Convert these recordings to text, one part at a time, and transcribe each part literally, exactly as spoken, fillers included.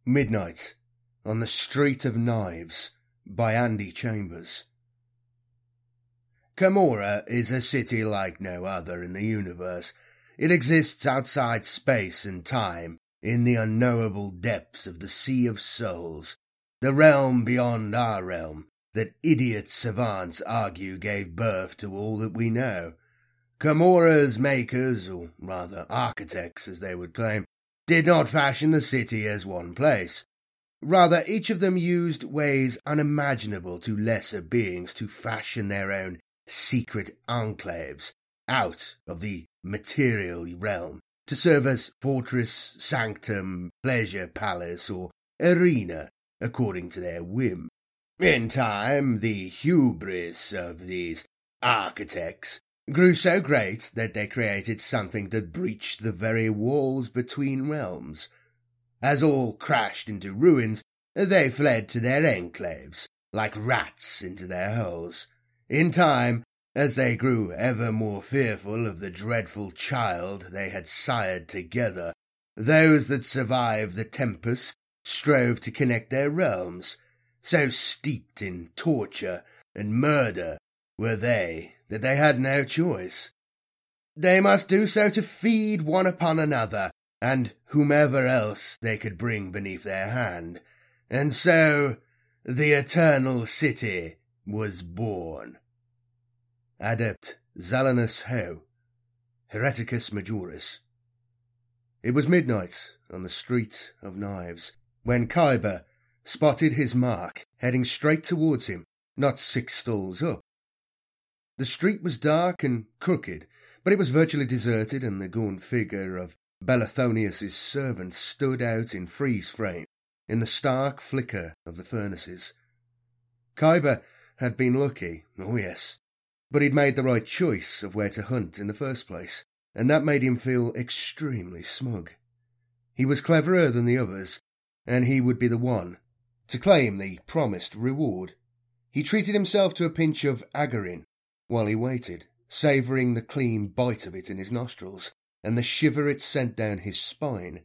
Midnight on the Street of Knives by Andy Chambers. Camorra is a city like no other in the universe. It exists outside space and time, in the unknowable depths of the Sea of Souls, the realm beyond our realm that idiot savants argue gave birth to all that we know. Camorra's makers, or rather architects as they would claim, did not fashion the city as one place. Rather, each of them used ways unimaginable to lesser beings to fashion their own secret enclaves out of the material realm, to serve as fortress, sanctum, pleasure palace, or arena, according to their whim. In time, the hubris of these architects grew so great that they created something that breached the very walls between realms. As all crashed into ruins, they fled to their enclaves, like rats into their holes. In time, as they grew ever more fearful of the dreadful child they had sired together, those that survived the tempest strove to connect their realms. So steeped in torture and murder were they that they had no choice. They must do so to feed one upon another, and whomever else they could bring beneath their hand. And so the Eternal City was born. Adept Zalanus Ho, Hereticus Majoris. It was midnight on the Street of Knives, when Khyber spotted his mark heading straight towards him, not six stalls up. The street was dark and crooked, but it was virtually deserted, and the gaunt figure of Belathonius's servant stood out in freeze-frame in the stark flicker of the furnaces. Khyber had been lucky, oh yes, but he'd made the right choice of where to hunt in the first place, and that made him feel extremely smug. He was cleverer than the others, and he would be the one to claim the promised reward. He treated himself to a pinch of agarin while he waited, savouring the clean bite of it in his nostrils, and the shiver it sent down his spine.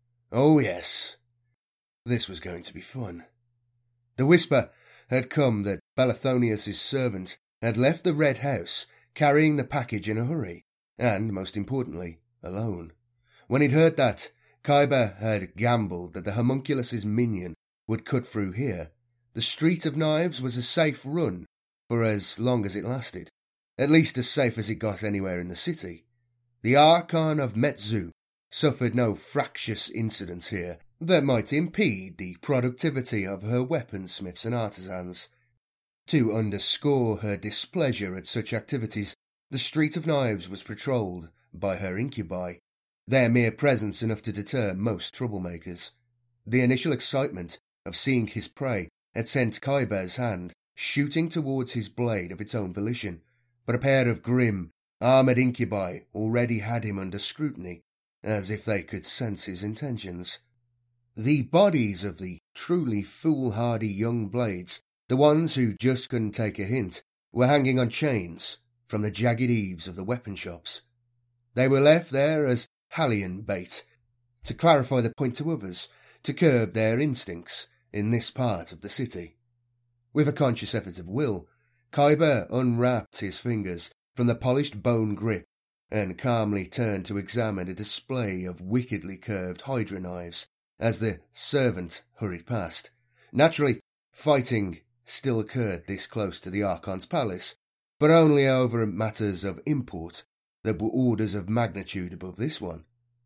Oh yes, this was going to be fun. The whisper had come that Belathonius's servant had left the Red House, carrying the package in a hurry, and, most importantly, alone. When he'd heard that, Khyber had gambled that the homunculus's minion would cut through here. The Street of Knives was a safe run for as long as it lasted, at least as safe as it got anywhere in the city. The Archon of Metzu suffered no fractious incidents here that might impede the productivity of her weaponsmiths and artisans. To underscore her displeasure at such activities, the Street of Knives was patrolled by her incubi, their mere presence enough to deter most troublemakers. The initial excitement of seeing his prey had sent Khyber's hand shooting towards his blade of its own volition, but a pair of grim, armoured incubi already had him under scrutiny, as if they could sense his intentions. The bodies of the truly foolhardy young blades, the ones who just couldn't take a hint, were hanging on chains from the jagged eaves of the weapon shops. They were left there as Hallion bait, to clarify the point to others, to curb their instincts in this part of the city. With a conscious effort of will, Khyber unwrapped his fingers from the polished bone grip and calmly turned to examine a display of wickedly curved hydra knives as the servant hurried past. Naturally, fighting still occurred this close to the Archon's palace, but only over matters of import that were orders of magnitude above this one.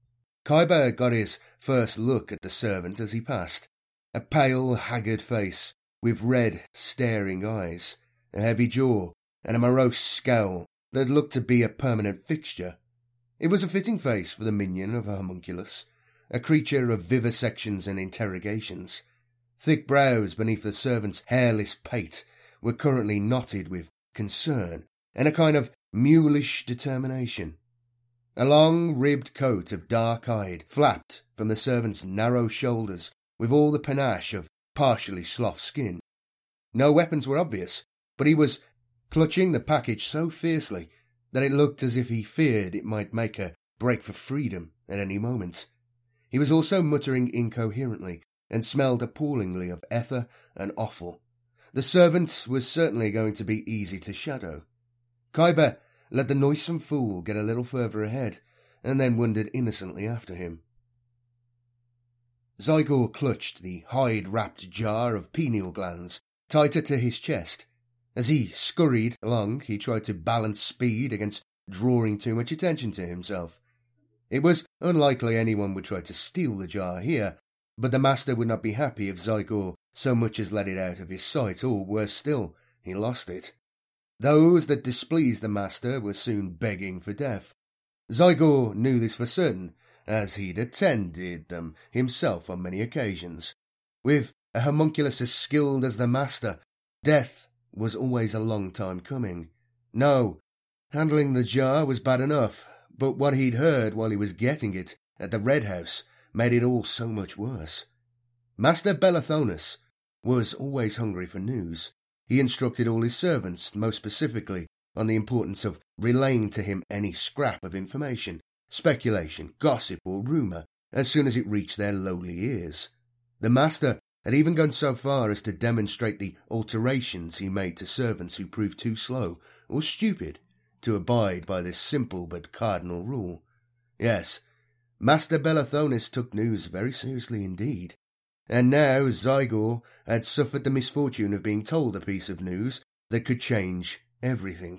Khyber got his first look at the servant as he passed, a pale, haggard face with red, staring eyes, a heavy jaw, and a morose scowl that looked to be a permanent fixture. It was a fitting face for the minion of a homunculus, a creature of vivisections and interrogations. Thick brows beneath the servant's hairless pate were currently knotted with concern and a kind of mulish determination. A long, ribbed coat of dark hide flapped from the servant's narrow shoulders with all the panache of partially sloughed skin. No weapons were obvious, but he was clutching the package so fiercely that it looked as if he feared it might make a break for freedom at any moment. He was also muttering incoherently, and smelled appallingly of ether and offal. The servant was certainly going to be easy to shadow. Khyber let the noisome fool get a little further ahead, and then wandered innocently after him. Zygor clutched the hide-wrapped jar of pineal glands tighter to his chest. As he scurried along, he tried to balance speed against drawing too much attention to himself. It was unlikely anyone would try to steal the jar here, but the master would not be happy if Zygor so much as let it out of his sight, or, worse still, he lost it. Those that displeased the master were soon begging for death. Zygor knew this for certain, as he'd attended them himself on many occasions. With a homunculus as skilled as the master, death was always a long time coming. No, handling the jar was bad enough, but what he'd heard while he was getting it at the Red House made it all so much worse. Master Belathonus was always hungry for news. He instructed all his servants, most specifically, on the importance of relaying to him any scrap of information, speculation, gossip, or rumour, as soon as it reached their lowly ears. The master had even gone so far as to demonstrate the alterations he made to servants who proved too slow or stupid to abide by this simple but cardinal rule. Yes, Master Belathonus took news very seriously indeed, and now Zygor had suffered the misfortune of being told a piece of news that could change everything.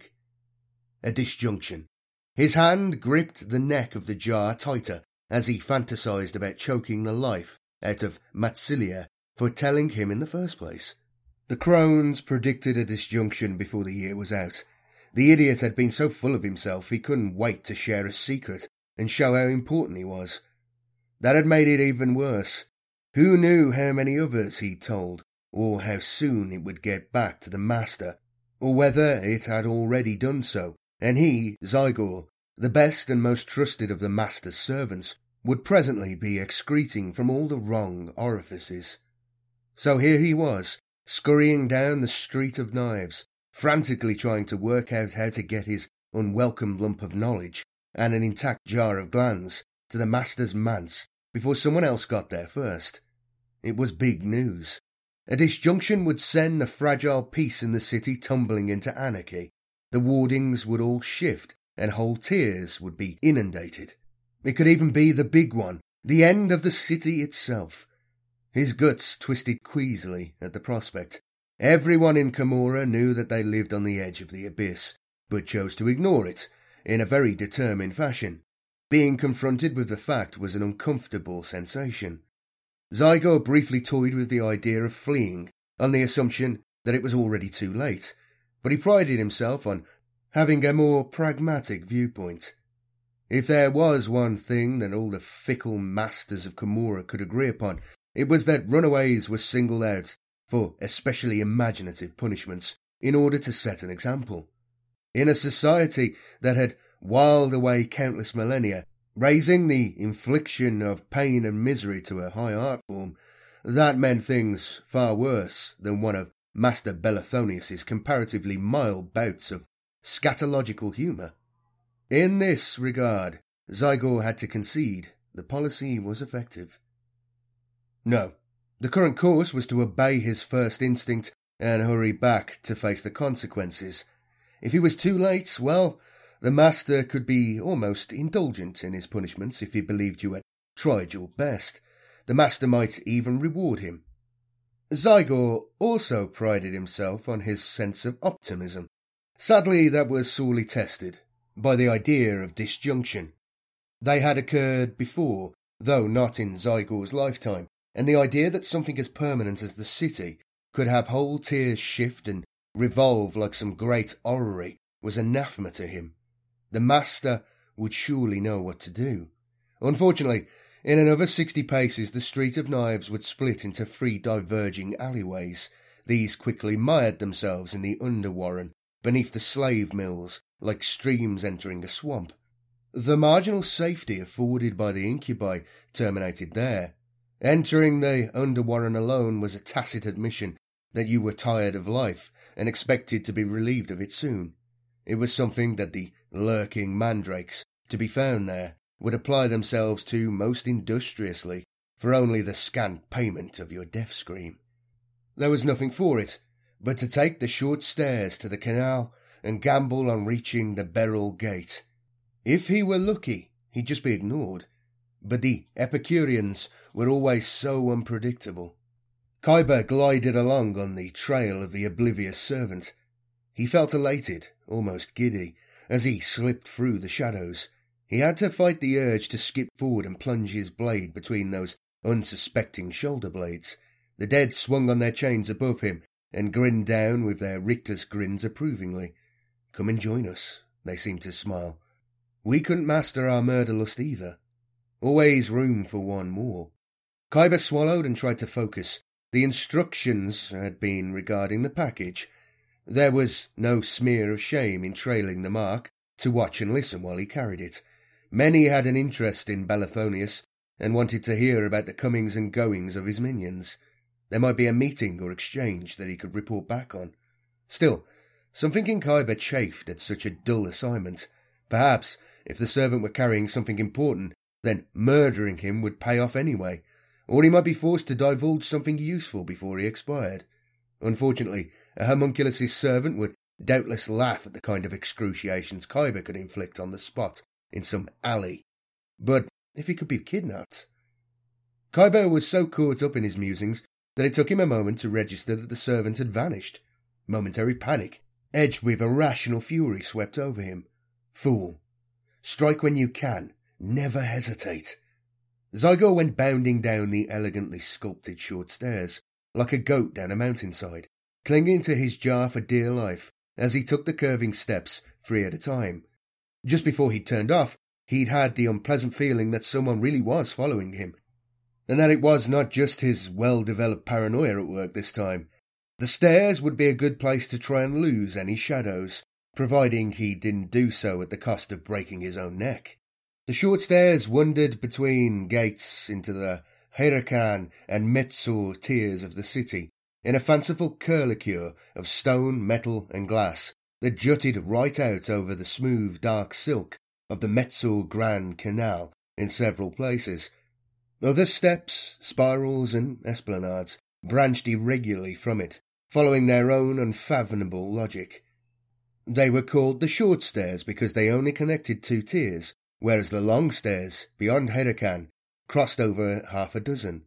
A disjunction. His hand gripped the neck of the jar tighter as he fantasized about choking the life out of Matsilia for telling him in the first place. The crones predicted a disjunction before the year was out. The idiot had been so full of himself he couldn't wait to share a secret and show how important he was. That had made it even worse. Who knew how many others he'd told, or how soon it would get back to the master, or whether it had already done so, and he, Zygor, the best and most trusted of the master's servants, would presently be excreting from all the wrong orifices. So here he was, scurrying down the street of knives, frantically trying to work out how to get his unwelcome lump of knowledge and an intact jar of glands to the master's manse before someone else got there first. It was big news. A disjunction would send the fragile peace in the city tumbling into anarchy. The wardings would all shift, and whole tiers would be inundated. It could even be the big one, the end of the city itself. His guts twisted queasily at the prospect. Everyone in Camorra knew that they lived on the edge of the abyss, but chose to ignore it in a very determined fashion. Being confronted with the fact was an uncomfortable sensation. Zygor briefly toyed with the idea of fleeing, on the assumption that it was already too late, but he prided himself on having a more pragmatic viewpoint. If there was one thing that all the fickle masters of Camorra could agree upon, it was that runaways were singled out for especially imaginative punishments in order to set an example. In a society that had whiled away countless millennia, raising the infliction of pain and misery to a high art form, that meant things far worse than one of Master Belathonius's comparatively mild bouts of scatological humour. In this regard, Zygor had to concede the policy was effective. No, the current course was to obey his first instinct and hurry back to face the consequences. If he was too late, well, the master could be almost indulgent in his punishments if he believed you had tried your best. The master might even reward him. Zygor also prided himself on his sense of optimism. Sadly, that was sorely tested by the idea of disjunction. They had occurred before, though not in Zygor's lifetime, and the idea that something as permanent as the city could have whole tiers shift and revolve like some great orrery was anathema to him. The master would surely know what to do. Unfortunately, in another sixty paces the street of knives would split into three diverging alleyways. These quickly mired themselves in the underwarren, beneath the slave mills, like streams entering a swamp. The marginal safety afforded by the incubi terminated there. Entering the underwarren alone was a tacit admission that you were tired of life and expected to be relieved of it soon. It was something that the lurking mandrakes to be found there would apply themselves to most industriously, for only the scant payment of your death scream. There was nothing for it but to take the short stairs to the canal and gamble on reaching the Beryl Gate. If he were lucky, he'd just be ignored. But the Epicureans were always so unpredictable. Khyber glided along on the trail of the oblivious servant. He felt elated, almost giddy, as he slipped through the shadows. He had to fight the urge to skip forward and plunge his blade between those unsuspecting shoulder blades. The dead swung on their chains above him and grinned down with their rictus grins approvingly. "Come and join us," they seemed to smile. "We couldn't master our murderlust either. Always room for one more." Khyber swallowed and tried to focus. The instructions had been regarding the package. There was no smear of shame in trailing the mark to watch and listen while he carried it. Many had an interest in Belethonius and wanted to hear about the comings and goings of his minions. There might be a meeting or exchange that he could report back on. Still, something in Khyber chafed at such a dull assignment. Perhaps, if the servant were carrying something important, then murdering him would pay off anyway, or he might be forced to divulge something useful before he expired. Unfortunately, a homunculus's servant would doubtless laugh at the kind of excruciations Khyber could inflict on the spot in some alley. But if he could be kidnapped? Khyber was so caught up in his musings that it took him a moment to register that the servant had vanished. Momentary panic, edged with irrational fury, swept over him. Fool. Strike when you can. Never hesitate. Zygo went bounding down the elegantly sculpted short stairs, like a goat down a mountainside, clinging to his jar for dear life as he took the curving steps three at a time. Just before he'd turned off, he'd had the unpleasant feeling that someone really was following him, and that it was not just his well-developed paranoia at work this time. The stairs would be a good place to try and lose any shadows, providing he didn't do so at the cost of breaking his own neck. The short stairs wandered between gates into the Herakan and Metzor tiers of the city, in a fanciful curlicure of stone, metal, and glass that jutted right out over the smooth, dark silk of the Metzor Grand Canal in several places. Other steps, spirals, and esplanades branched irregularly from it, following their own unfathomable logic. They were called the short stairs because they only connected two tiers, whereas the long stairs, beyond Herakan, crossed over half a dozen.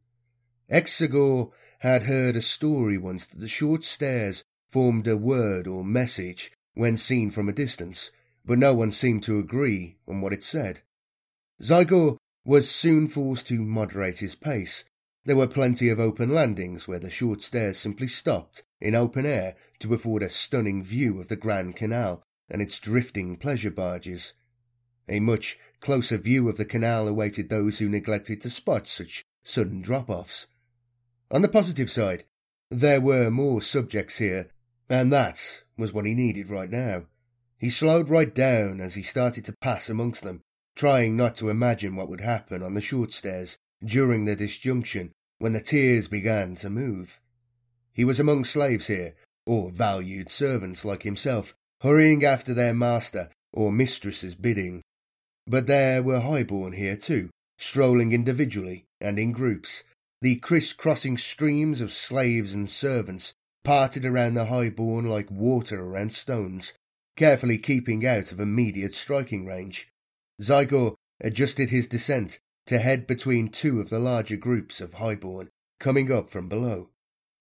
Exegor had heard a story once that the short stairs formed a word or message when seen from a distance, but no one seemed to agree on what it said. Zygo was soon forced to moderate his pace. There were plenty of open landings where the short stairs simply stopped in open air to afford a stunning view of the Grand Canal and its drifting pleasure barges. A much closer view of the canal awaited those who neglected to spot such sudden drop-offs. On the positive side, there were more subjects here, and that was what he needed right now. He slowed right down as he started to pass amongst them, trying not to imagine what would happen on the short stairs during the disjunction when the tiers began to move. He was among slaves here, or valued servants like himself, hurrying after their master or mistress's bidding. But there were highborn here too, strolling individually and in groups. The criss-crossing streams of slaves and servants parted around the highborn like water around stones, carefully keeping out of immediate striking range. Zygo adjusted his descent to head between two of the larger groups of highborn coming up from below.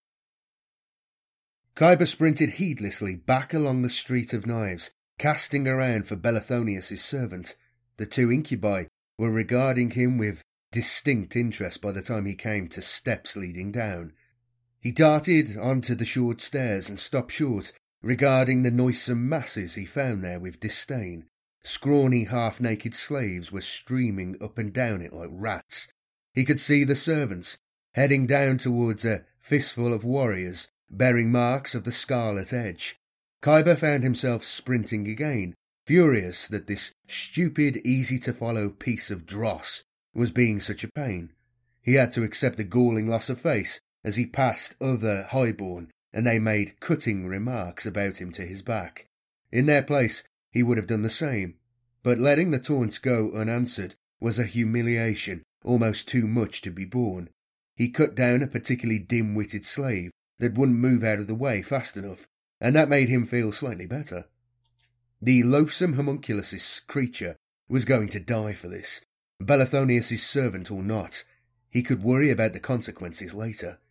Khyber sprinted heedlessly back along the street of knives, casting around for Belethonius' servant. The two incubi were regarding him with distinct interest by the time he came to steps leading down. He darted onto the short stairs and stopped short, regarding the noisome masses he found there with disdain. Scrawny, half-naked slaves were streaming up and down it like rats. He could see the servants, heading down towards a fistful of warriors, bearing marks of the scarlet edge. Khyber found himself sprinting again, furious that this stupid, easy-to-follow piece of dross was being such a pain. He had to accept a galling loss of face as he passed other highborn, and they made cutting remarks about him to his back. In their place, he would have done the same, but letting the taunts go unanswered was a humiliation almost too much to be borne. He cut down a particularly dim-witted slave that wouldn't move out of the way fast enough, and that made him feel slightly better. The loathsome homunculus creature was going to die for this, Belethonius' servant or not. He could worry about the consequences later.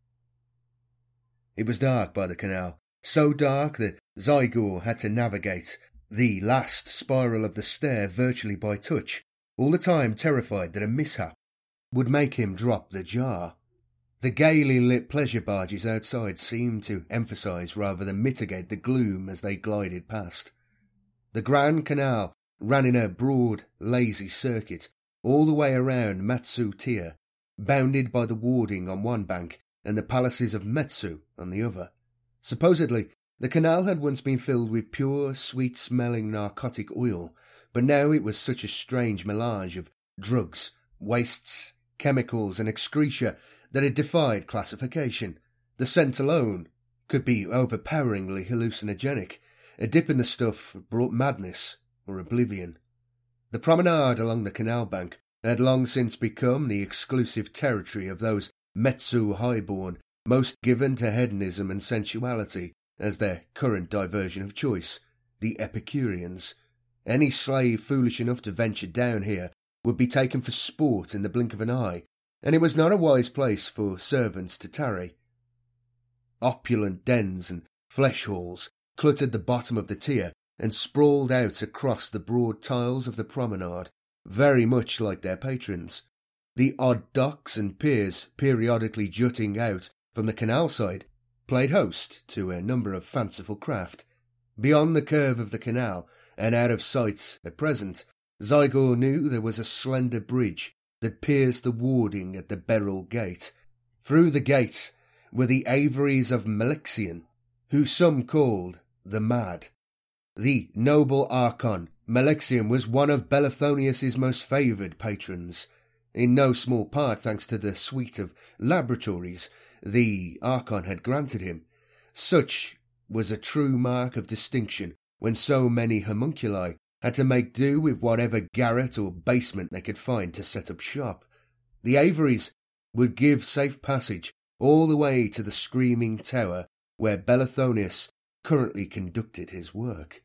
It was dark by the canal, so dark that Zygor had to navigate the last spiral of the stair virtually by touch, all the time terrified that a mishap would make him drop the jar. The gaily lit pleasure barges outside seemed to emphasise rather than mitigate the gloom as they glided past. The Grand Canal ran in a broad, lazy circuit all the way around Matsu Tia, bounded by the warding on one bank and the palaces of Metsu on the other. Supposedly, the canal had once been filled with pure, sweet-smelling narcotic oil, but now it was such a strange melange of drugs, wastes, chemicals and excreta that it defied classification. The scent alone could be overpoweringly hallucinogenic. A dip in the stuff brought madness or oblivion. The promenade along the canal bank had long since become the exclusive territory of those Metsu highborn most given to hedonism and sensuality as their current diversion of choice, the Epicureans. Any slave foolish enough to venture down here would be taken for sport in the blink of an eye, and it was not a wise place for servants to tarry. Opulent dens and flesh halls cluttered the bottom of the tier and sprawled out across the broad tiles of the promenade, very much like their patrons. The odd docks and piers periodically jutting out from the canal side played host to a number of fanciful craft. Beyond the curve of the canal, and out of sight at present, Zygor knew there was a slender bridge that pierced the warding at the Beryl Gate. Through the gate were the Aviaries of Malexian, who some called the Mad. The noble Archon Malexian was one of Belethonius' most favoured patrons, in no small part thanks to the suite of laboratories the Archon had granted him. Such was a true mark of distinction when so many homunculi had to make do with whatever garret or basement they could find to set up shop. The Aviaries would give safe passage all the way to the Screaming Tower, where Belethonius currently conducted his work.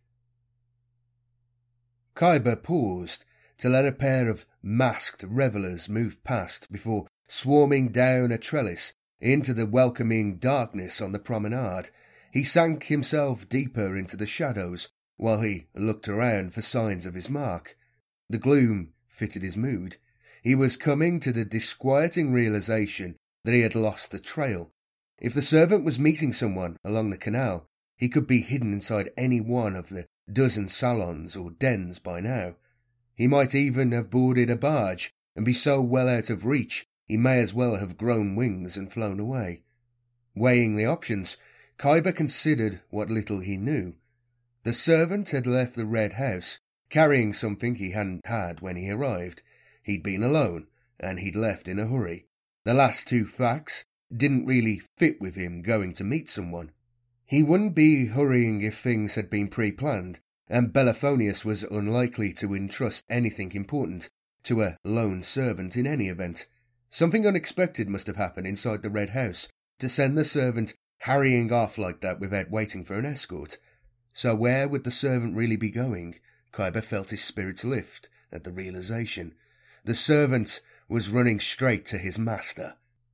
Khyber paused to let a pair of masked revellers move past before swarming down a trellis into the welcoming darkness on the promenade. He sank himself deeper into the shadows while he looked around for signs of his mark. The gloom fitted his mood. He was coming to the disquieting realization that he had lost the trail. If the servant was meeting someone along the canal, he could be hidden inside any one of the dozen salons or dens by now. He might even have boarded a barge and be so well out of reach he may as well have grown wings and flown away. Weighing the options, Khyber considered what little he knew. The servant had left the Red House, carrying something he hadn't had when he arrived. He'd been alone, and he'd left in a hurry. The last two facts didn't really fit with him going to meet someone. He wouldn't be hurrying if things had been pre-planned, and Belethonius was unlikely to entrust anything important to a lone servant in any event. Something unexpected must have happened inside the Red House to send the servant harrying off like that without waiting for an escort. So where would the servant really be going? Khyber felt his spirits lift at the realization. The servant was running straight to his master.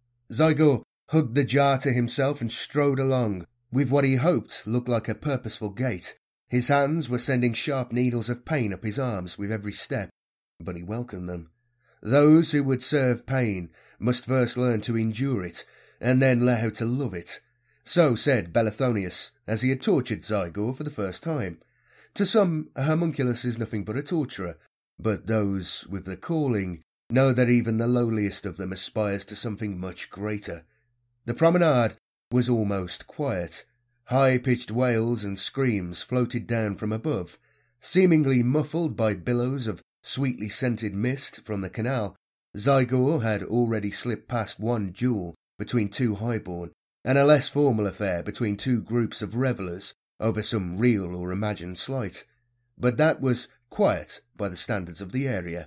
Zygor hugged the jar to himself and strode along with what he hoped looked like a purposeful gait. His hands were sending sharp needles of pain up his arms with every step, but he welcomed them. Those who would serve pain must first learn to endure it, and then learn how to love it. So said Belethonius, as he had tortured Zygor for the first time. To some, a homunculus is nothing but a torturer, but those with the calling know that even the lowliest of them aspires to something much greater. The promenade was almost quiet. High-pitched wails and screams floated down from above. Seemingly muffled by billows of sweetly scented mist from the canal, Zygor had already slipped past one duel between two highborn, and a less formal affair between two groups of revellers over some real or imagined slight. But that was quiet by the standards of the area.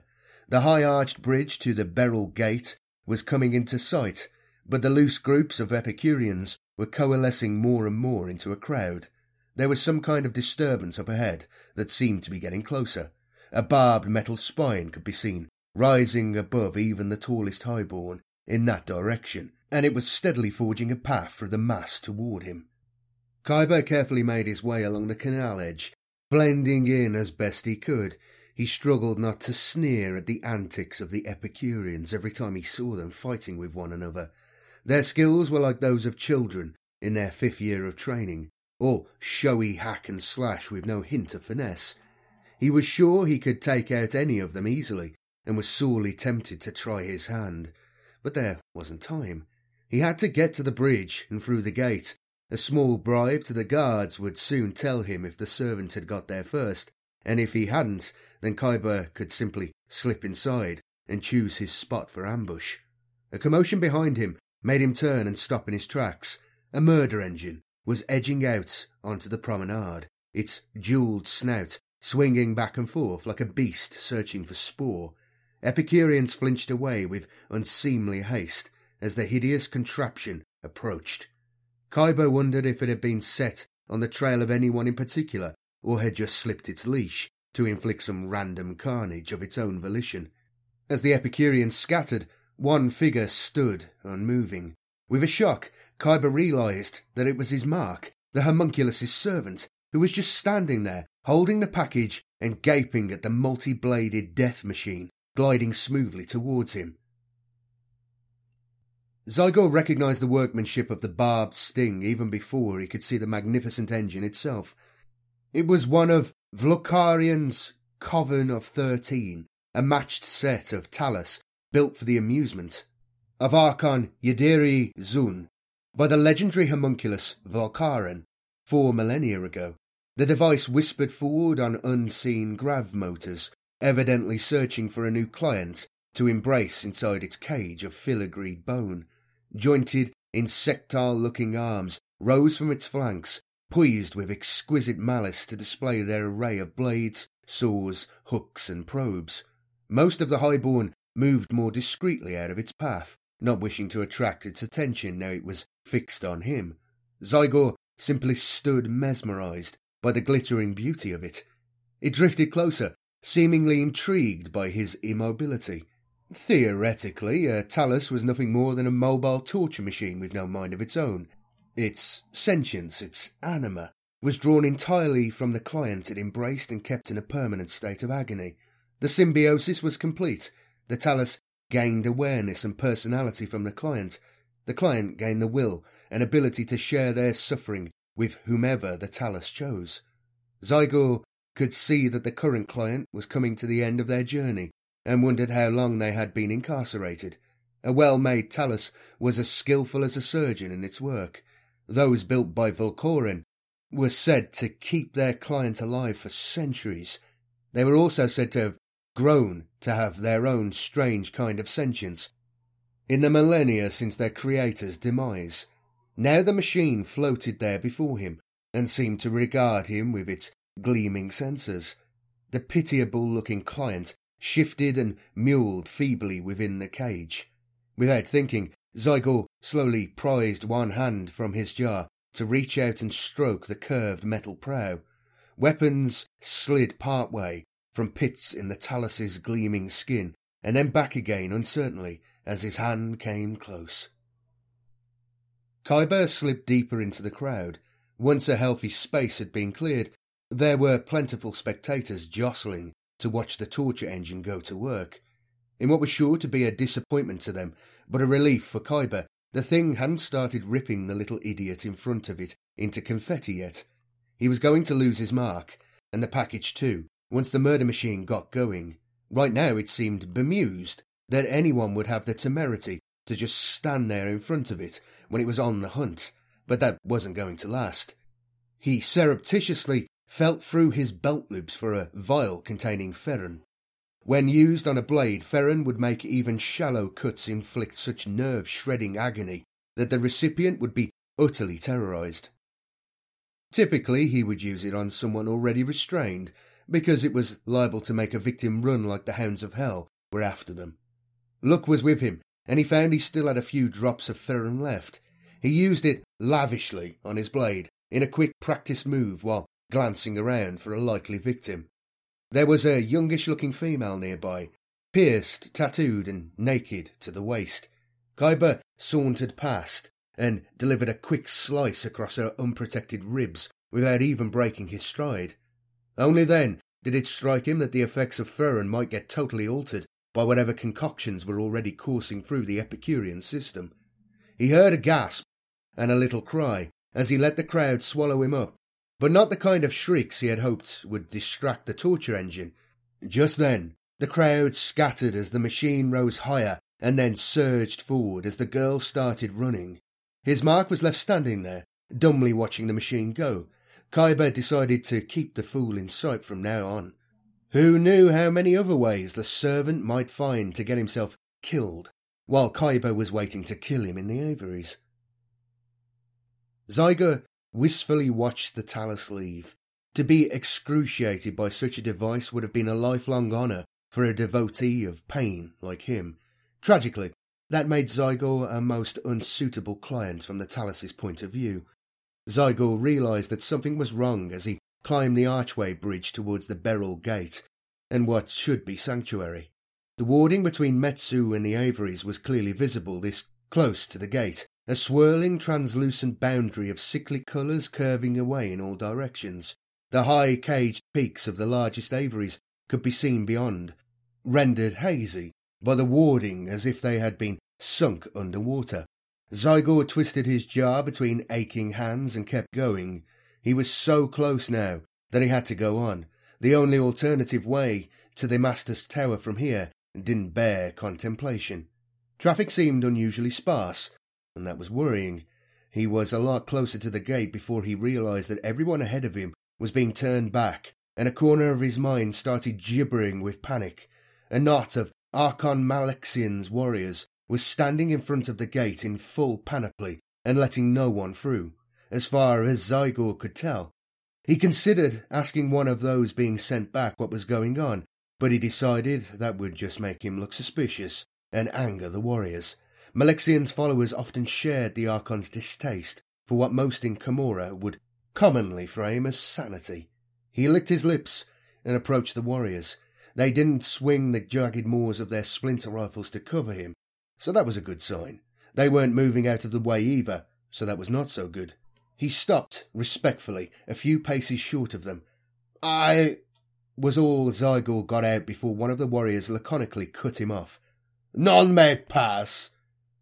The high-arched bridge to the Beryl Gate was coming into sight, but the loose groups of Epicureans were coalescing more and more into a crowd. There was some kind of disturbance up ahead that seemed to be getting closer. A barbed metal spine could be seen, rising above even the tallest highborn in that direction, and it was steadily forging a path through the mass toward him. Khyber carefully made his way along the canal edge, blending in as best he could. He struggled not to sneer at the antics of the Epicureans every time he saw them fighting with one another. Their skills were like those of children in their fifth year of training, or showy hack and slash with no hint of finesse. He was sure he could take out any of them easily, and was sorely tempted to try his hand. But there wasn't time. He had to get to the bridge and through the gate. A small bribe to the guards would soon tell him if the servant had got there first, and if he hadn't, then Khyber could simply slip inside and choose his spot for ambush. A commotion behind him made him turn and stop in his tracks. A murder engine was edging out onto the promenade, its jewelled snout swinging back and forth like a beast searching for spoor. Epicureans flinched away with unseemly haste as the hideous contraption approached. Khyber wondered if it had been set on the trail of anyone in particular, or had just slipped its leash to inflict some random carnage of its own volition. As the Epicureans scattered, one figure stood unmoving. With a shock, Khyber realised that it was his mark, the homunculus's servant, who was just standing there, holding the package and gaping at the multi-bladed death machine gliding smoothly towards him. Zygor recognised the workmanship of the barbed sting even before he could see the magnificent engine itself. It was one of Vlokarian's Coven of Thirteen, a matched set of Talus built for the amusement of Archon Yadiri Zun by the legendary homunculus Vlokaren four millennia ago. The device whispered forward on unseen grav motors, evidently searching for a new client to embrace inside its cage of filigreed bone. Jointed, insectile-looking arms rose from its flanks, poised with exquisite malice to display their array of blades, saws, hooks and probes. Most of the highborn moved more discreetly out of its path, not wishing to attract its attention now it was fixed on him. Zygor simply stood mesmerised by the glittering beauty of it. It drifted closer, seemingly intrigued by his immobility. Theoretically, a Talus was nothing more than a mobile torture machine with no mind of its own. Its sentience, its anima, was drawn entirely from the client it embraced and kept in a permanent state of agony. The symbiosis was complete. The Talus gained awareness and personality from the client. The client gained the will and ability to share their suffering with whomever the Talus chose. Zygor could see that the current client was coming to the end of their journey, and wondered how long they had been incarcerated. A well-made Talus was as skilful as a surgeon in its work. Those built by Vlkoren were said to keep their client alive for centuries. They were also said to have grown to have their own strange kind of sentience in the millennia since their creator's demise. Now the machine floated there before him, and seemed to regard him with its gleaming sensors. The pitiable-looking client shifted and mewled feebly within the cage. Without thinking, Zygor slowly prized one hand from his jar to reach out and stroke the curved metal prow. Weapons slid part-way from pits in the Talus's gleaming skin, and then back again uncertainly as his hand came close. Khyber slipped deeper into the crowd. Once a healthy space had been cleared, there were plentiful spectators jostling to watch the torture engine go to work. In what was sure to be a disappointment to them, but a relief for Khyber, the thing hadn't started ripping the little idiot in front of it into confetti yet. He was going to lose his mark, and the package too, once the murder machine got going. Right now it seemed bemused that anyone would have the temerity to just stand there in front of it when it was on the hunt, but that wasn't going to last. He surreptitiously felt through his belt loops for a vial containing ferron. When used on a blade, ferron would make even shallow cuts inflict such nerve-shredding agony that the recipient would be utterly terrorised. Typically he would use it on someone already restrained, because it was liable to make a victim run like the hounds of hell were after them. Luck was with him, and he found he still had a few drops of ferrum left. He used it lavishly on his blade, in a quick practice move while glancing around for a likely victim. There was a youngish-looking female nearby, pierced, tattooed, and naked to the waist. Khyber sauntered past and delivered a quick slice across her unprotected ribs without even breaking his stride. Only then did it strike him that the effects of ferrum might get totally altered by whatever concoctions were already coursing through the Epicurean system. He heard a gasp and a little cry as he let the crowd swallow him up, but not the kind of shrieks he had hoped would distract the torture engine. Just then, the crowd scattered as the machine rose higher and then surged forward as the girl started running. His mark was left standing there, dumbly watching the machine go. Khyber decided to keep the fool in sight from now on. Who knew how many other ways the servant might find to get himself killed, while Khyber was waiting to kill him in the aviaries? Zyger wistfully watched the talus leave. To be excruciated by such a device would have been a lifelong honour for a devotee of pain like him. Tragically, that made Zygor a most unsuitable client from the Talus's point of view. Zygor realised that something was wrong as he climbed the archway bridge towards the Beryl Gate and what should be sanctuary. The warding between Metsu and the aviaries was clearly visible this close to the gate, a swirling translucent boundary of sickly colours curving away in all directions. The high caged peaks of the largest aviaries could be seen beyond, rendered hazy by the warding as if they had been sunk under water. Zygor twisted his jaw between aching hands and kept going. He was so close now that he had to go on. The only alternative way to the Master's Tower from here didn't bear contemplation. Traffic seemed unusually sparse, and that was worrying. He was a lot closer to the gate before he realised that everyone ahead of him was being turned back, and a corner of his mind started gibbering with panic. A knot of Archon Malexian's warriors was standing in front of the gate in full panoply and letting no one through, as far as Zygor could tell. He considered asking one of those being sent back what was going on, but he decided that would just make him look suspicious and anger the warriors. Malexian's followers often shared the Archon's distaste for what most in Camorra would commonly frame as sanity. He licked his lips and approached the warriors. They didn't swing the jagged maws of their splinter rifles to cover him, so that was a good sign. They weren't moving out of the way either, so that was not so good. He stopped, respectfully, a few paces short of them. I... was all Zygor got out before one of the warriors laconically cut him off. None may pass.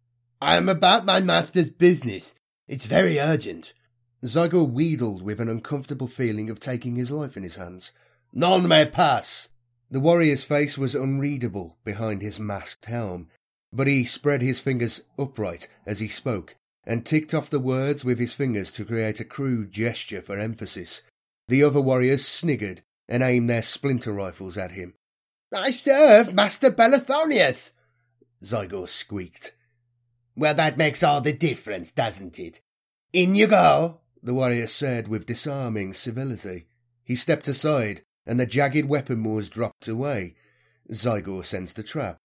I am about my master's business. It's very urgent. Zygor wheedled with an uncomfortable feeling of taking his life in his hands. None may pass. The warrior's face was unreadable behind his masked helm, but he spread his fingers upright as he spoke, and ticked off the words with his fingers to create a crude gesture for emphasis. The other warriors sniggered and aimed their splinter rifles at him. I serve Master Belethonius, Zygor squeaked. Well, that makes all the difference, doesn't it? In you go, the warrior said with disarming civility. He stepped aside, and the jagged weapon maws dropped away. Zygor sensed a trap.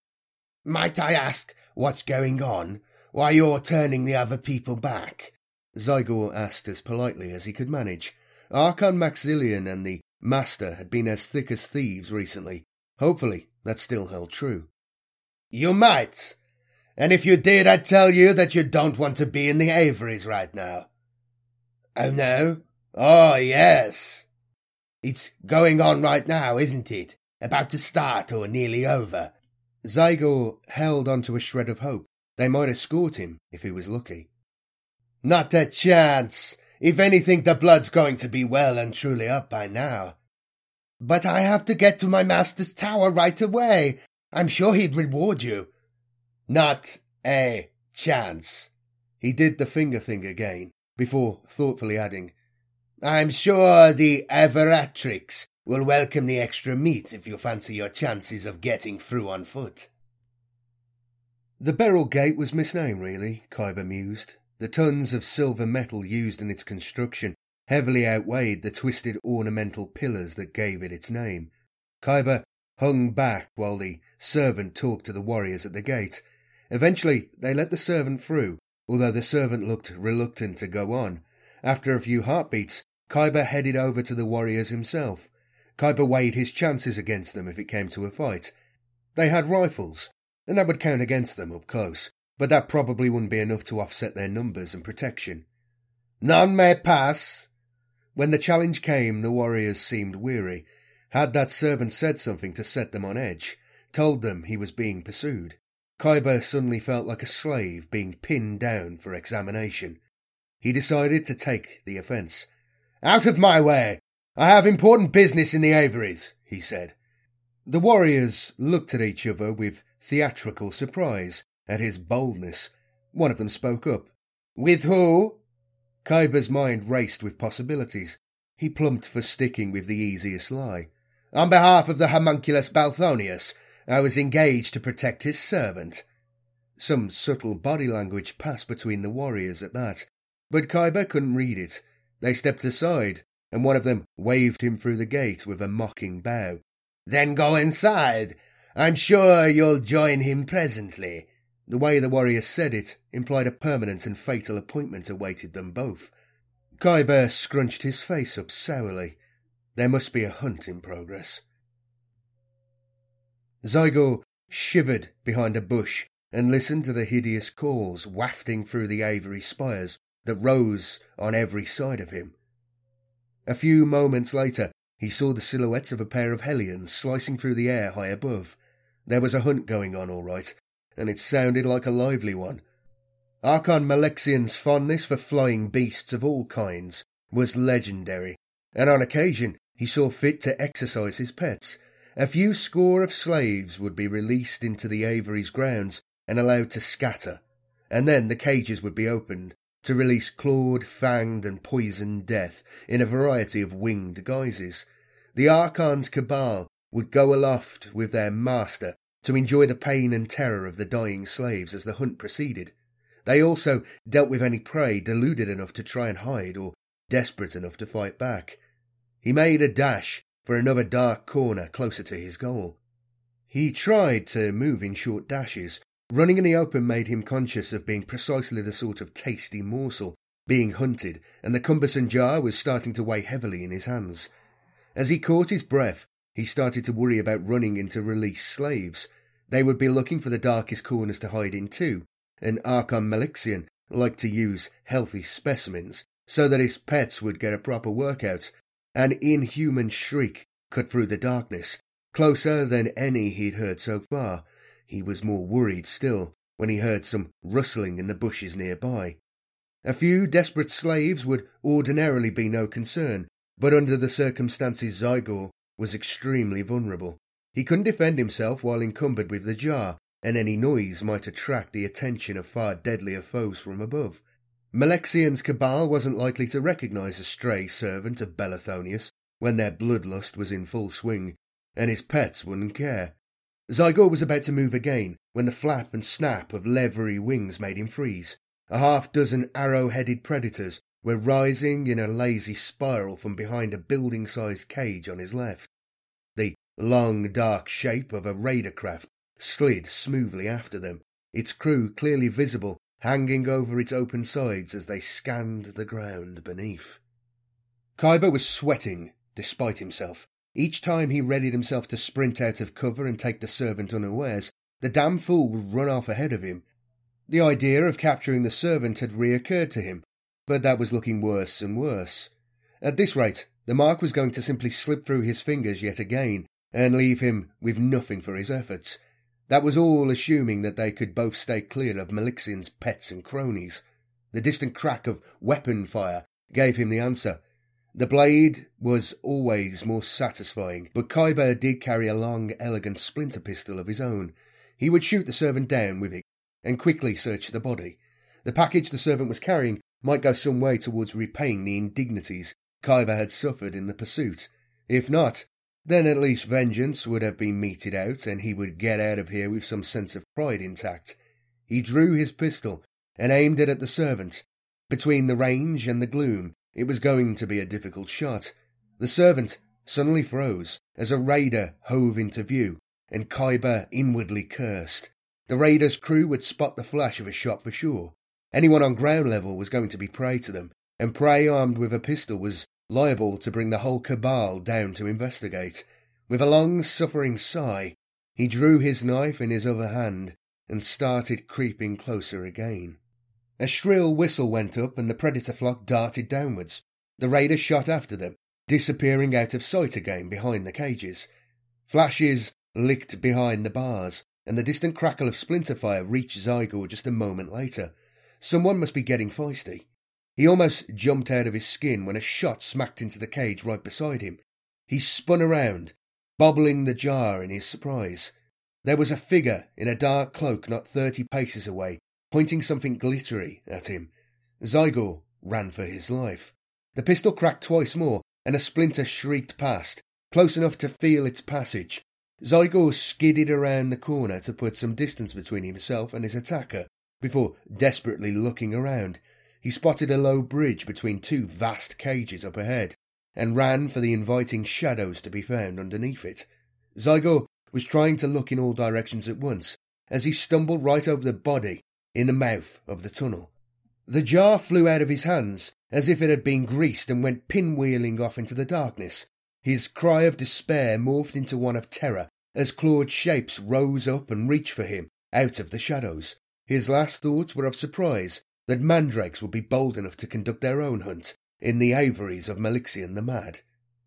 Might I ask what's going on? Why you're turning the other people back? Zygor asked as politely as he could manage. Archon Maxillian and the Master had been as thick as thieves recently. Hopefully, that still held true. You might. And if you did, I'd tell you that you don't want to be in the aviaries right now. Oh, no? Oh, yes. It's going on right now, isn't it? About to start or nearly over. Zygor held onto a shred of hope. They might escort him if he was lucky. Not a chance. If anything, the blood's going to be well and truly up by now. But I have to get to my master's tower right away. I'm sure he'd reward you. Not a chance. He did the finger thing again, before thoughtfully adding, I'm sure the Averatrix will welcome the extra meat if you fancy your chances of getting through on foot. The Beryl Gate was misnamed, really, Khyber mused. The tons of silver metal used in its construction heavily outweighed the twisted ornamental pillars that gave it its name. Khyber hung back while the servant talked to the warriors at the gate. Eventually, they let the servant through, although the servant looked reluctant to go on. After a few heartbeats, Khyber headed over to the warriors himself. Khyber weighed his chances against them if it came to a fight. They had rifles, and that would count against them up close, but that probably wouldn't be enough to offset their numbers and protection. None may pass. When the challenge came, the warriors seemed weary. Had that servant said something to set them on edge, told them he was being pursued? Khyber suddenly felt like a slave being pinned down for examination. He decided to take the offence. Out of my way! I have important business in the Averys, he said. The warriors looked at each other with theatrical surprise at his boldness. One of them spoke up. With who? Khyber's mind raced with possibilities. He plumped for sticking with the easiest lie. On behalf of the homunculus Balthonius, I was engaged to protect his servant. Some subtle body language passed between the warriors at that, but Khyber couldn't read it. They stepped aside, and one of them waved him through the gate with a mocking bow. Then go inside. I'm sure you'll join him presently. The way the warrior said it implied a permanent and fatal appointment awaited them both. Khyber scrunched his face up sourly. There must be a hunt in progress. Zygo shivered behind a bush and listened to the hideous calls wafting through the Avery spires that rose on every side of him. A few moments later, he saw the silhouettes of a pair of hellions slicing through the air high above. There was a hunt going on, all right, and it sounded like a lively one. Archon Malexian's fondness for flying beasts of all kinds was legendary, and on occasion he saw fit to exercise his pets. A few score of slaves would be released into the Avery's grounds and allowed to scatter, and then the cages would be opened to release clawed, fanged and poisoned death in a variety of winged guises. The Archon's cabal would go aloft with their master to enjoy the pain and terror of the dying slaves as the hunt proceeded. They also dealt with any prey deluded enough to try and hide or desperate enough to fight back. He made a dash for another dark corner closer to his goal. He tried to move in short dashes. Running in the open made him conscious of being precisely the sort of tasty morsel being hunted, and the cumbersome jar was starting to weigh heavily in his hands. As he caught his breath, he started to worry about running into released slaves. They would be looking for the darkest corners to hide in too, and Archon Malexian liked to use healthy specimens so that his pets would get a proper workout. An inhuman shriek cut through the darkness, closer than any he'd heard so far. He was more worried still when he heard some rustling in the bushes nearby. A few desperate slaves would ordinarily be no concern, but under the circumstances Zygor was extremely vulnerable. He couldn't defend himself while encumbered with the jar, and any noise might attract the attention of far deadlier foes from above. Malexian's cabal wasn't likely to recognize a stray servant of Belathonius when their bloodlust was in full swing, and his pets wouldn't care. Zygor was about to move again when the flap and snap of leathery wings made him freeze. A half-dozen arrow-headed predators were rising in a lazy spiral from behind a building-sized cage on his left. The long, dark shape of a raider craft slid smoothly after them, its crew clearly visible, hanging over its open sides as they scanned the ground beneath. Khyber was sweating, despite himself. Each time he readied himself to sprint out of cover and take the servant unawares, the damn fool would run off ahead of him. The idea of capturing the servant had reoccurred to him, but that was looking worse and worse. At this rate, the mark was going to simply slip through his fingers yet again and leave him with nothing for his efforts. That was all assuming that they could both stay clear of Malexian's pets and cronies. The distant crack of weapon fire gave him the answer. The blade was always more satisfying, but Khyber did carry a long, elegant splinter pistol of his own. He would shoot the servant down with it and quickly search the body. The package the servant was carrying might go some way towards repaying the indignities Khyber had suffered in the pursuit. If not, then at least vengeance would have been meted out, and he would get out of here with some sense of pride intact. He drew his pistol and aimed it at the servant. Between the range and the gloom, it was going to be a difficult shot. The servant suddenly froze as a raider hove into view, and Khyber inwardly cursed. The raider's crew would spot the flash of a shot for sure. Anyone on ground level was going to be prey to them, and prey armed with a pistol was liable to bring the whole cabal down to investigate. With a long, suffering sigh, he drew his knife in his other hand and started creeping closer again. A shrill whistle went up and the predator flock darted downwards. The raiders shot after them, disappearing out of sight again behind the cages. Flashes licked behind the bars, and the distant crackle of splinter fire reached Zygor just a moment later. Someone must be getting feisty. He almost jumped out of his skin when a shot smacked into the cage right beside him. He spun around, bobbling the jar in his surprise. There was a figure in a dark cloak not thirty paces away, pointing something glittery at him. Zygor ran for his life. The pistol cracked twice more, and a splinter shrieked past, close enough to feel its passage. Zygor skidded around the corner to put some distance between himself and his attacker, before desperately looking around. He spotted a low bridge between two vast cages up ahead, and ran for the inviting shadows to be found underneath it. Zygor was trying to look in all directions at once, as he stumbled right over the body in the mouth of the tunnel. The jar flew out of his hands as if it had been greased and went pinwheeling off into the darkness. His cry of despair morphed into one of terror as clawed shapes rose up and reached for him out of the shadows. His last thoughts were of surprise that mandrakes would be bold enough to conduct their own hunt in the aviaries of Malixian the Mad.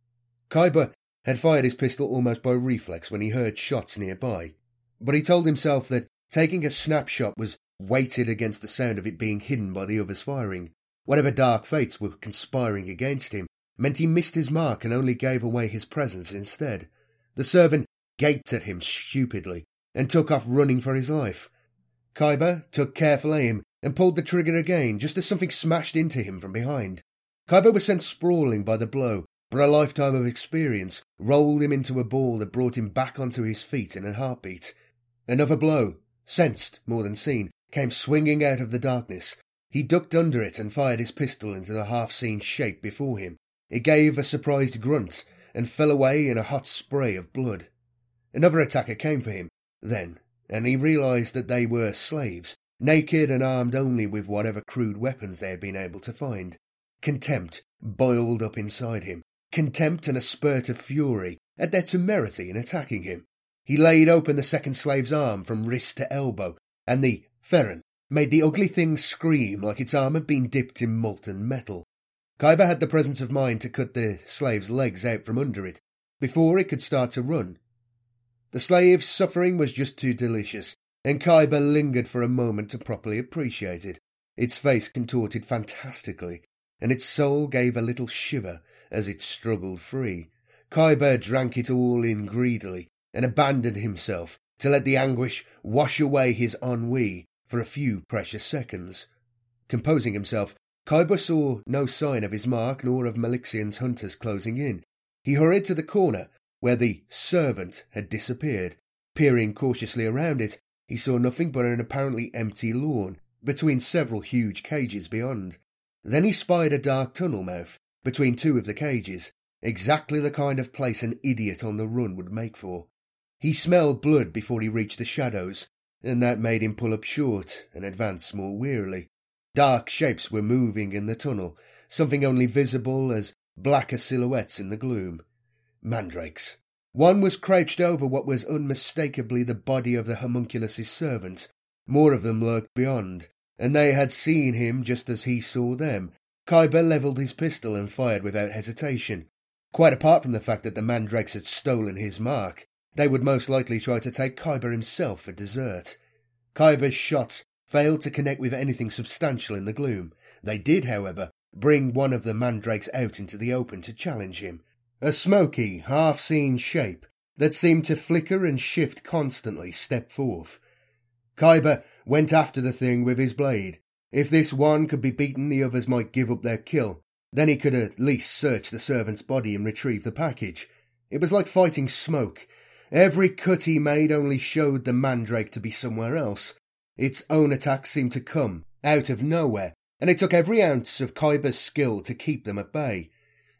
Khyber had fired his pistol almost by reflex when he heard shots nearby, but he told himself that taking a snapshot was weighted against the sound of it being hidden by the others firing. Whatever dark fates were conspiring against him meant he missed his mark and only gave away his presence instead. The servant gaped at him stupidly and took off running for his life. Khyber took careful aim and pulled the trigger again just as something smashed into him from behind. Khyber was sent sprawling by the blow, but a lifetime of experience rolled him into a ball that brought him back onto his feet in a heartbeat. Another blow, sensed more than seen, came swinging out of the darkness. He ducked under it and fired his pistol into the half-seen shape before him. It gave a surprised grunt and fell away in a hot spray of blood. Another attacker came for him then, and he realised that they were slaves, naked and armed only with whatever crude weapons they had been able to find. Contempt boiled up inside him, contempt and a spurt of fury at their temerity in attacking him. He laid open the second slave's arm from wrist to elbow, and the Ferren made the ugly thing scream like its arm had been dipped in molten metal. Khyber had the presence of mind to cut the slave's legs out from under it before it could start to run. The slave's suffering was just too delicious, and Khyber lingered for a moment to properly appreciate it. Its face contorted fantastically, and its soul gave a little shiver as it struggled free. Khyber drank it all in greedily, and abandoned himself to let the anguish wash away his ennui for a few precious seconds. Composing himself, Khyber saw no sign of his mark nor of Malixian's hunters closing in. He hurried to the corner where the servant had disappeared. Peering cautiously around it, he saw nothing but an apparently empty lawn between several huge cages beyond. Then he spied a dark tunnel mouth between two of the cages, exactly the kind of place an idiot on the run would make for. He smelled blood before he reached the shadows, and that made him pull up short and advance more wearily. Dark shapes were moving in the tunnel, something only visible as blacker silhouettes in the gloom. Mandrakes. One was crouched over what was unmistakably the body of the homunculus's servant. More of them lurked beyond, and they had seen him just as he saw them. Khyber levelled his pistol and fired without hesitation. Quite apart from the fact that the mandrakes had stolen his mark, they would most likely try to take Khyber himself for dessert. Khyber's shots failed to connect with anything substantial in the gloom. They did, however, bring one of the mandrakes out into the open to challenge him. A smoky, half-seen shape that seemed to flicker and shift constantly stepped forth. Khyber went after the thing with his blade. If this one could be beaten, the others might give up their kill. Then he could at least search the servant's body and retrieve the package. It was like fighting smoke. Every cut he made only showed the mandrake to be somewhere else. Its own attack seemed to come out of nowhere, and it took every ounce of Khyber's skill to keep them at bay.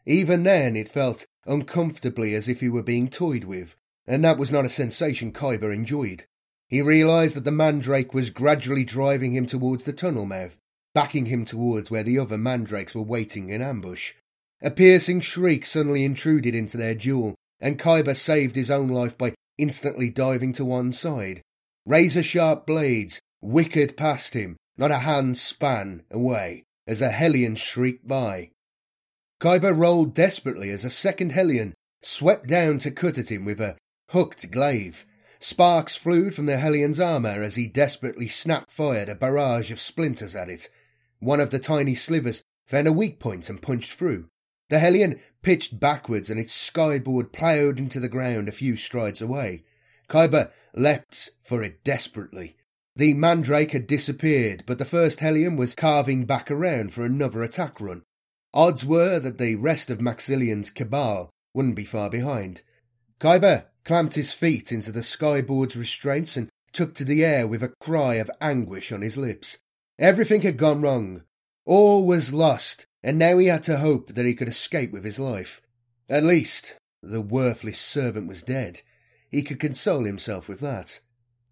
Even then it felt uncomfortably as if he were being toyed with, and that was not a sensation Khyber enjoyed. He realised that the mandrake was gradually driving him towards the tunnel mouth, backing him towards where the other mandrakes were waiting in ambush. A piercing shriek suddenly intruded into their duel, and Khyber saved his own life by instantly diving to one side. Razor-sharp blades whickered past him, not a hand's span away, as a Hellion shrieked by. Khyber rolled desperately as a second Hellion swept down to cut at him with a hooked glaive. Sparks flew from the Hellion's armour as he desperately snap-fired a barrage of splinters at it. One of the tiny slivers found a weak point and punched through. The Hellion pitched backwards and its skyboard ploughed into the ground a few strides away. Khyber leapt for it desperately. The mandrake had disappeared, but the first Hellion was carving back around for another attack run. Odds were that the rest of Maxillion's cabal wouldn't be far behind. Khyber clamped his feet into the skyboard's restraints and took to the air with a cry of anguish on his lips. Everything had gone wrong. All was lost, and now he had to hope that he could escape with his life. At least, the worthless servant was dead. He could console himself with that.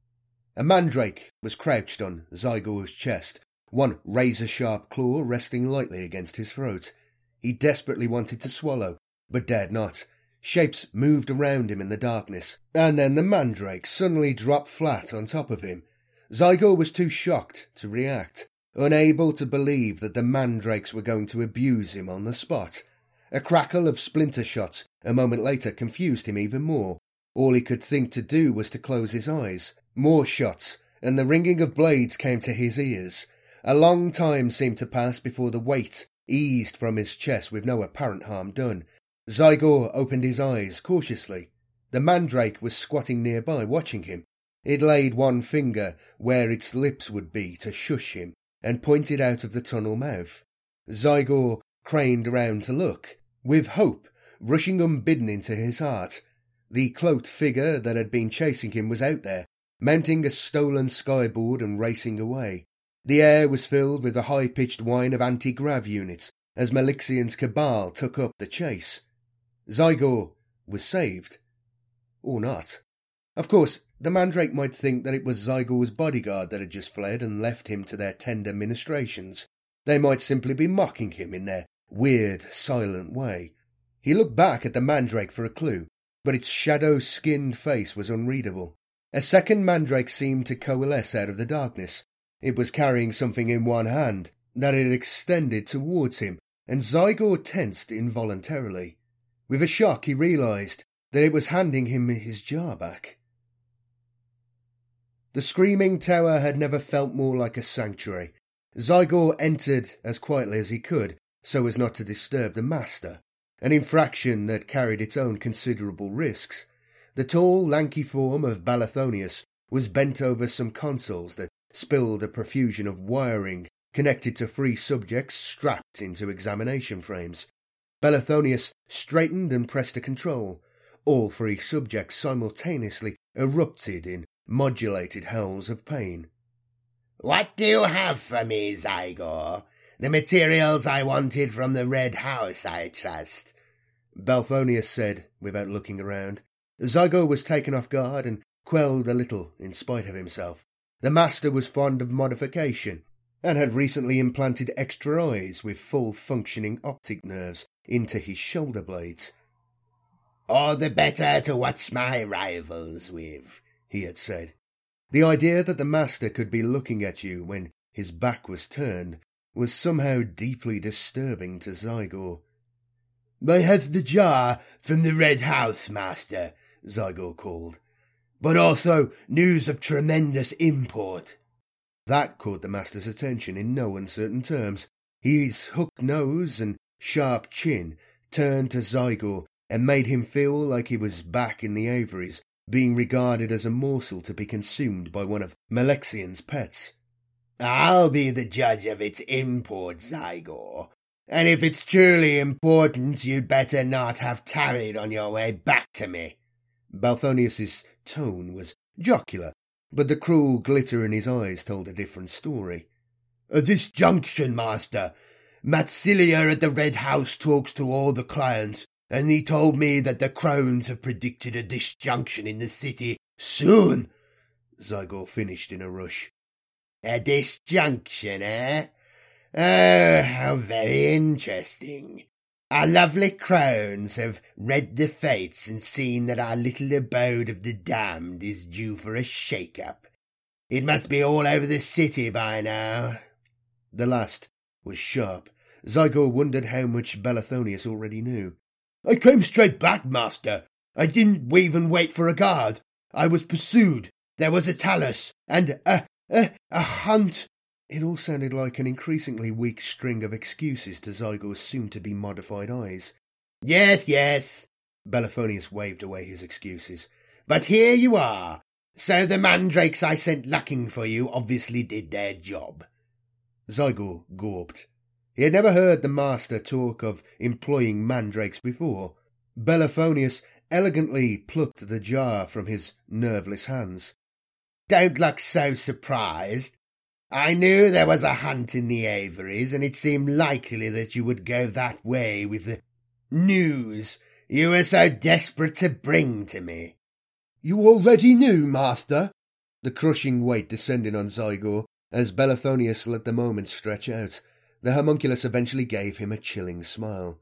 A mandrake was crouched on Zygor's chest, one razor-sharp claw resting lightly against his throat. He desperately wanted to swallow, but dared not. Shapes moved around him in the darkness, and then the mandrake suddenly dropped flat on top of him. Zygor was too shocked to react, unable to believe that the mandrakes were going to abuse him on the spot. A crackle of splinter shots a moment later confused him even more. All he could think to do was to close his eyes. More shots, and the ringing of blades came to his ears. A long time seemed to pass before the weight eased from his chest with no apparent harm done. Zygor opened his eyes cautiously. The mandrake was squatting nearby, watching him. It laid one finger where its lips would be to shush him, and pointed out of the tunnel mouth. Zygor craned around to look, with hope rushing unbidden into his heart. The cloaked figure that had been chasing him was out there, mounting a stolen skyboard and racing away. The air was filled with the high-pitched whine of anti-grav units as Malixion's cabal took up the chase. Zygor was saved. Or not. Of course, the mandrake might think that it was Zygor's bodyguard that had just fled and left him to their tender ministrations. They might simply be mocking him in their weird, silent way. He looked back at the mandrake for a clue, but its shadow-skinned face was unreadable. A second mandrake seemed to coalesce out of the darkness. It was carrying something in one hand that it extended towards him, and Zygor tensed involuntarily. With a shock he realised that it was handing him his jar back. The Screaming Tower had never felt more like a sanctuary. Zygor entered as quietly as he could, so as not to disturb the master, an infraction that carried its own considerable risks. The tall, lanky form of Balathonius was bent over some consoles that spilled a profusion of wiring connected to three subjects strapped into examination frames. Balathonius straightened and pressed a control. All three subjects simultaneously erupted in modulated howls of pain. "What do you have for me, Zygor? The materials I wanted from the Red House, I trust," Balathonius said, without looking around. Zygor was taken off guard and quelled a little in spite of himself. The master was fond of modification, and had recently implanted extra eyes with full-functioning optic nerves into his shoulder blades. "All the better to watch my rivals with," he had said. The idea that the master could be looking at you when his back was turned was somehow deeply disturbing to Zygor. "I have the jar from the Red House, master," Zygor called, "but also news of tremendous import." That caught the master's attention in no uncertain terms. His hooked nose and sharp chin turned to Zygor and made him feel like he was back in the Aviaries, being regarded as a morsel to be consumed by one of Malexion's pets. "I'll be the judge of its import, Zygor, and if it's truly important, you'd better not have tarried on your way back to me." Balathonius's tone was jocular, but the cruel glitter in his eyes told a different story. "At this junction, master, Matsilia at the Red House talks to all the clients, and he told me that the Crones have predicted a disjunction in the city soon. Zygor finished in a rush. A disjunction, eh? Oh, how very interesting. Our lovely crones have read the fates and seen that our little abode of the damned is due for a shake-up. It must be all over the city by now. The last was sharp. Zygor wondered how much Belathonius already knew. I came straight back, master. I didn't even wait for a guard. I was pursued. There was a talus, and a, a, a hunt. It all sounded like an increasingly weak string of excuses to Zygor's soon-to-be modified eyes. Yes, yes, Belathonius waved away his excuses. But here you are. So the mandrakes I sent looking for you obviously did their job. Zygor gawped. He had never heard the master talk of employing mandrakes before. Belathonius elegantly plucked the jar from his nerveless hands. Don't look so surprised. I knew there was a hunt in the Averys, and it seemed likely that you would go that way with the news you were so desperate to bring to me. You already knew, master? The crushing weight descended on Zygor as Belathonius let the moment stretch out. The homunculus eventually gave him a chilling smile.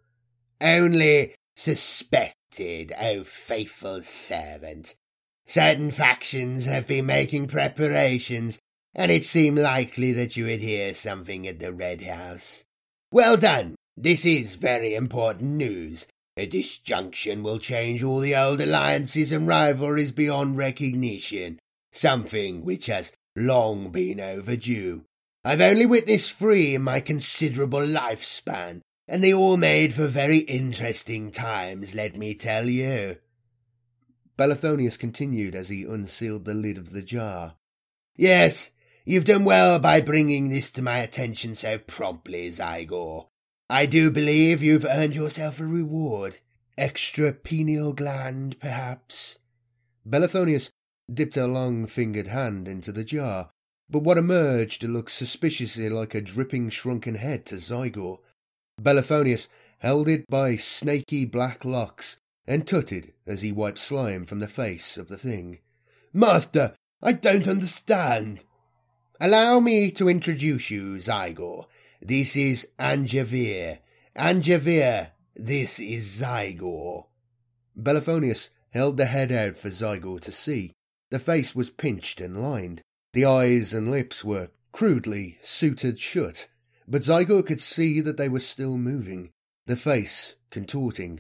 Only suspected, O faithful servant. Certain factions have been making preparations, and it seemed likely that you would hear something at the Red House. Well done. This is very important news. A disjunction will change all the old alliances and rivalries beyond recognition, something which has long been overdue. I've only witnessed three in my considerable lifespan, and they all made for very interesting times, let me tell you. Belathonius continued as he unsealed the lid of the jar. Yes, you've done well by bringing this to my attention so promptly, Zygor. I do believe you've earned yourself a reward. Extra pineal gland, perhaps? Belathonius dipped a long-fingered hand into the jar, but what emerged looked suspiciously like a dripping shrunken head to Zygor. Belathonius held it by snaky black locks and tutted as he wiped slime from the face of the thing. Master, I don't understand. Allow me to introduce you, Zygor. This is Anjavir. Anjavir, this is Zygor. Belathonius held the head out for Zygor to see. The face was pinched and lined. The eyes and lips were crudely sutured shut, but Zygor could see that they were still moving, the face contorting.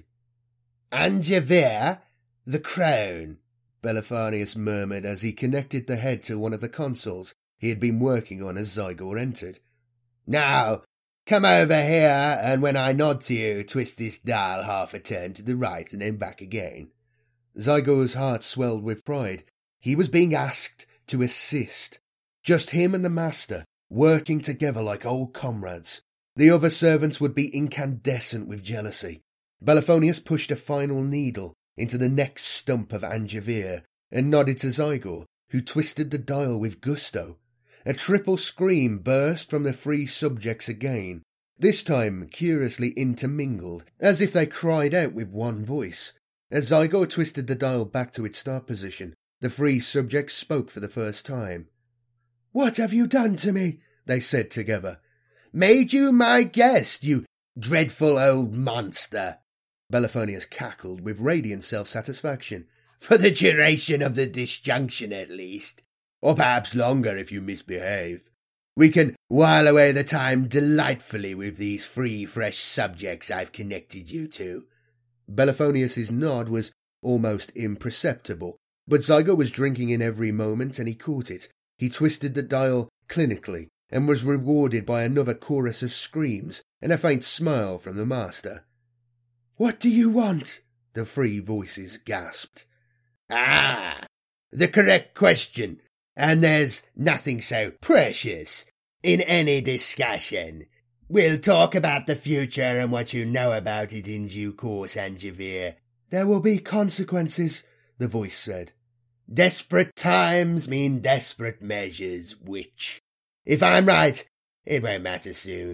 Anjavir, the crone, Belathonius murmured as he connected the head to one of the consoles he had been working on as Zygor entered. Now, come over here, and when I nod to you, twist this dial half a turn to the right and then back again. Zygor's heart swelled with pride. He was being asked to assist. Just him and the master, working together like old comrades. The other servants would be incandescent with jealousy. Belathonius pushed a final needle into the neck stump of Anjavir and nodded to Zygor, who twisted the dial with gusto. A triple scream burst from the three subjects again, this time curiously intermingled, as if they cried out with one voice. As Zygor twisted the dial back to its start position, the three subjects spoke for the first time. "What have you done to me?" they said together. "Made you my guest, you dreadful old monster," Belathonius cackled with radiant self-satisfaction. "For the duration of the disjunction, at least. Or perhaps longer if you misbehave. We can while away the time delightfully with these three fresh subjects I've connected you to." Belathonius's nod was almost imperceptible, but Zygor was drinking in every moment, and he caught it. He twisted the dial clinically, and was rewarded by another chorus of screams and a faint smile from the master. "What do you want?" the three voices gasped. "Ah, the correct question, and there's nothing so precious in any discussion. We'll talk about the future and what you know about it in due course, Anjavir." "There will be consequences," the voice said. "Desperate times mean desperate measures, witch. If I'm right, it won't matter soon.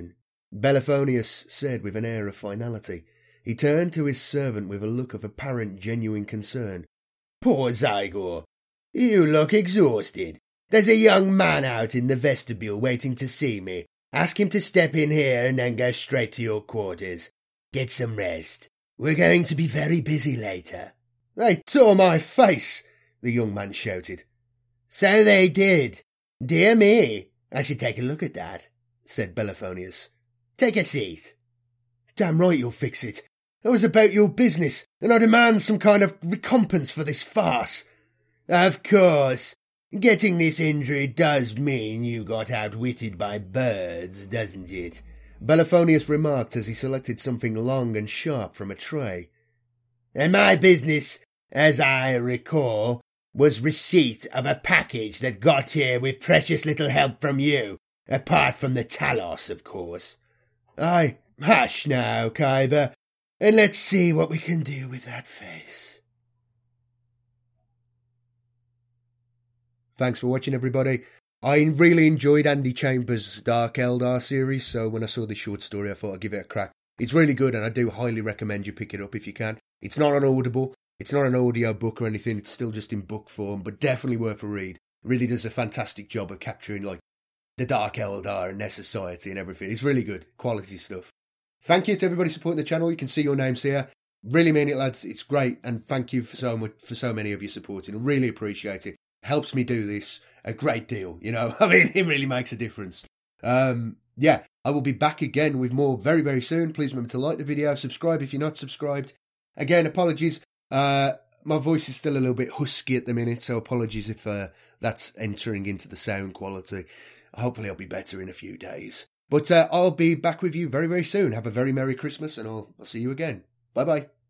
Belaphonius said with an air of finality. He turned to his servant with a look of apparent genuine concern. Poor Zygor, you look exhausted. There's a young man out in the vestibule waiting to see me. Ask him to step in here and then go straight to your quarters. Get some rest. We're going to be very busy later. They tore my face, the young man shouted. So they did. Dear me, I should take a look at that, said Belaphonius. Take a seat. Damn right you'll fix it. That was about your business, and I demand some kind of recompense for this farce. Of course. Getting this injury does mean you got outwitted by birds, doesn't it? Belaphonius remarked as he selected something long and sharp from a tray. And my business, as I recall, was receipt of a package that got here with precious little help from you, apart from the Talos, of course. Aye, hush now, Kyber, and let's see what we can do with that face. Thanks for watching, everybody. I really enjoyed Andy Chambers' Dark Eldar series, so when I saw this short story, I thought I'd give it a crack. It's really good, and I do highly recommend you pick it up if you can. It's not on Audible, it's not an audio book or anything, it's still just in book form, but definitely worth a read. It really does a fantastic job of capturing, like, the Dark Eldar and their society and everything. It's really good, quality stuff. Thank you to everybody supporting the channel. You can see your names here. Really mean it, lads. It's great, and thank you for so much, for so many of you supporting. I really appreciate it. Helps me do this a great deal, you know. I mean, it really makes a difference. Um, yeah, I will be back again with more very, very soon. Please remember to like the video, subscribe if you're not subscribed. Again, apologies. Uh, my voice is still a little bit husky at the minute, so apologies if uh, that's entering into the sound quality. Hopefully I'll be better in a few days. But uh, I'll be back with you very, very soon. Have a very Merry Christmas, and I'll, I'll see you again. Bye-bye.